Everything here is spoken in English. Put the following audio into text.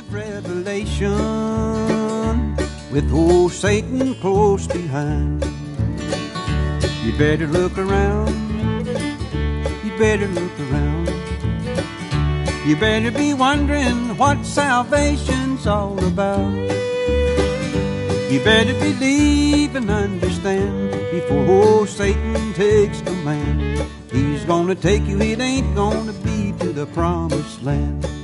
of revelation with old Satan close behind. You better look around. You better look around. You better be wondering what salvation's all about. You better believe and understand before old Satan takes command. He's gonna take you, it ain't gonna be to the promised land.